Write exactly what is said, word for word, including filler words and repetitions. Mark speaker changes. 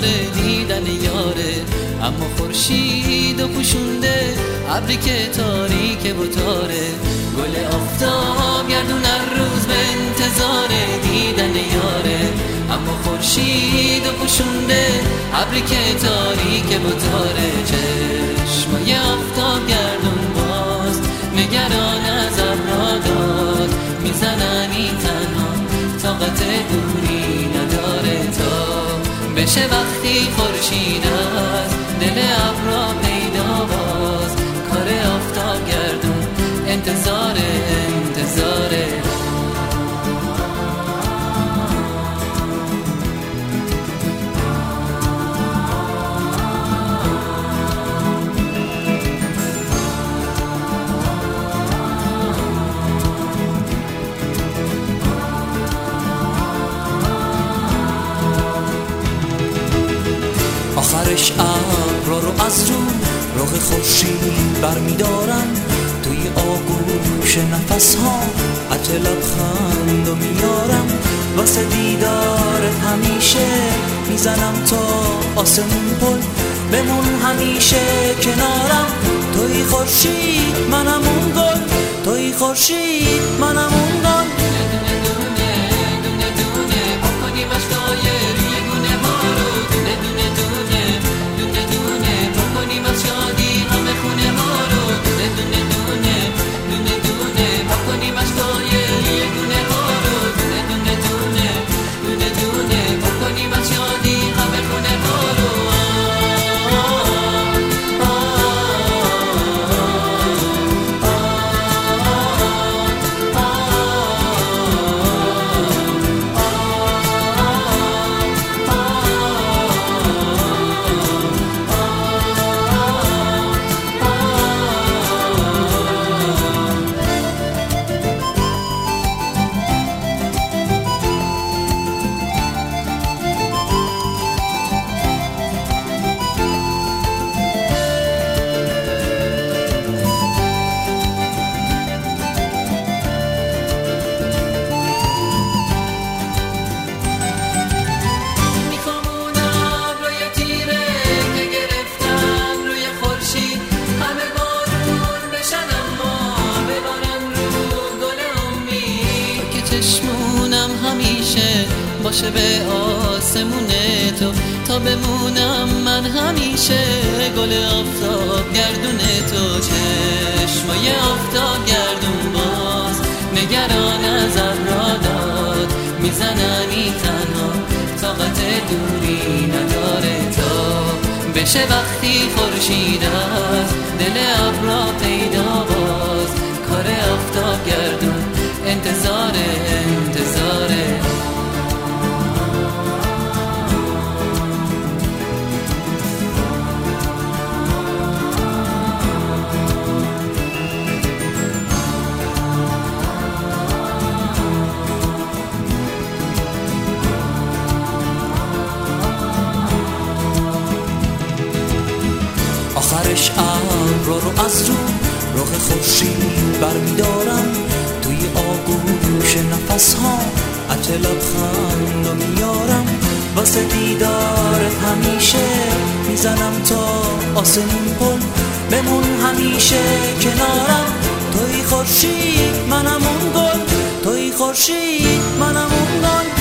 Speaker 1: دیدن یاره. اما خورشید و پوشونده ابری که تاریک و تاره. گل آفتاب گردون هر روز به انتظار دیدن یاره. اما خورشید و پوشونده ابری که تاریک و تاره. چشمای آفتاب گردون باز نگران از ابرها داد میزنن این تنها طاقت دوری نداره. تا بشه وقتی خورشید از دل ابرها پیدا باز کار آفتاب گردون انتظار انتظاره.
Speaker 2: آخرش ابرها رو از رو رخ خورشید برمیدارم. توی آغوش نفس ها عطر لبخند و میارم. واسه دیدارت همیشه میزنم تا آسمون پل. بمون همیشه کنارم. توی خورشید منم اون گل. توی خورشید منم اون گل.
Speaker 1: چشمونم همیشه باشه به آسمون تو. تا بمونم من همیشه گل آفتاب گردون تو. چشمای آفتاب گردون باز نگران از ابرها داد میزنن این تنها طاقت دوری نداره. تا بشه وقتی خورشید از دل ابرها پیدا باز کار آفتاب گردون انتظار انتظاره.
Speaker 2: آخرش ابرها رو از رو رخ خورشید برمیدارم. توی آغوش نفس ها عطر لبخند و میارم. واسه دیدارت همیشه میزنم تا آسمون پل. بمون همیشه کنارم. توی خورشید منم اون گل. توی خورشید منم اون گل.